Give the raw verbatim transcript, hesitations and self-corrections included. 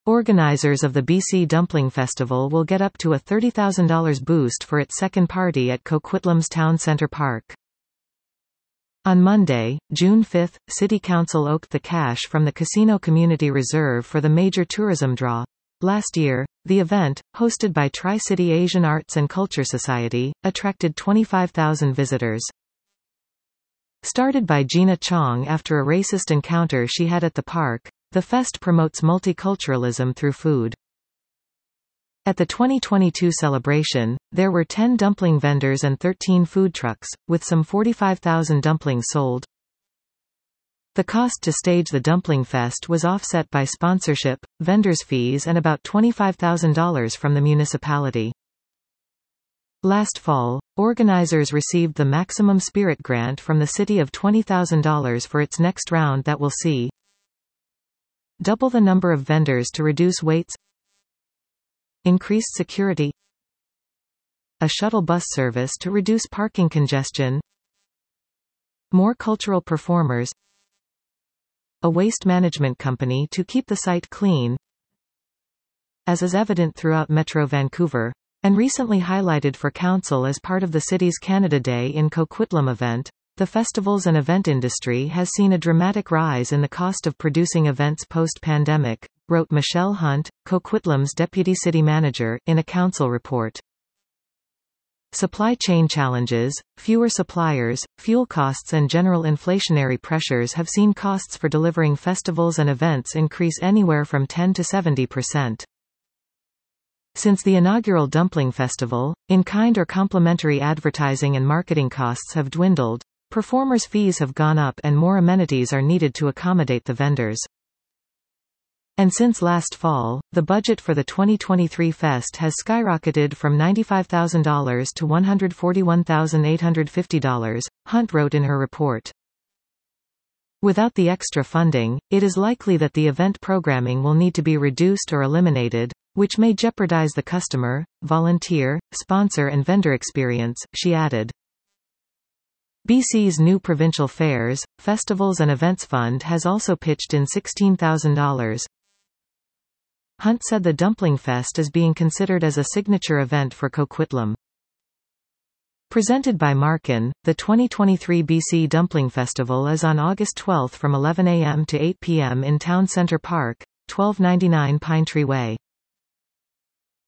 Organisers of the B C Dumpling Festival will get up to a thirty thousand dollars boost for its second party at Coquitlam's Town Centre Park. On Monday, June fifth, City Council oked the cash from the Casino Community Reserve for the major tourism draw. Last year, the event, hosted by Tri-City Asian Arts and Culture Society, attracted twenty-five thousand visitors. Started by Gina Chong after a racist encounter she had at the park, the fest promotes multiculturalism through food. At the twenty twenty-two celebration, there were ten dumpling vendors and thirteen food trucks, with some forty-five thousand dumplings sold. The cost to stage the Dumpling Fest was offset by sponsorship, vendors' fees and about twenty-five thousand dollars from the municipality. Last fall, organizers received the Maximum Spirit Grant from the city of twenty thousand dollars for its next round that will see double the number of vendors to reduce waits, increased security, a shuttle bus service to reduce parking congestion, more cultural performers, a waste management company to keep the site clean. As is evident throughout Metro Vancouver, and recently highlighted for council as part of the city's Canada Day in Coquitlam event, the festivals and event industry has seen a dramatic rise in the cost of producing events post-pandemic, wrote Michelle Hunt, Coquitlam's deputy city manager, in a council report. Supply chain challenges, fewer suppliers, fuel costs and general inflationary pressures have seen costs for delivering festivals and events increase anywhere from ten to seventy percent. Since the inaugural Dumpling Festival, in-kind or complimentary advertising and marketing costs have dwindled, performers' fees have gone up and more amenities are needed to accommodate the vendors. And since last fall, the budget for the twenty twenty-three fest has skyrocketed from ninety-five thousand dollars to one hundred forty-one thousand eight hundred fifty dollars, Hunt wrote in her report. Without the extra funding, it is likely that the event programming will need to be reduced or eliminated, which may jeopardize the customer, volunteer, sponsor and vendor experience, she added. B C's new provincial fairs, festivals and events fund has also pitched in sixteen thousand dollars. Hunt said the Dumpling Fest is being considered as a signature event for Coquitlam. Presented by Markin, the twenty twenty-three B C Dumpling Festival is on August twelfth from eleven a m to eight p m in Town Centre Park, twelve ninety-nine Pine Tree Way.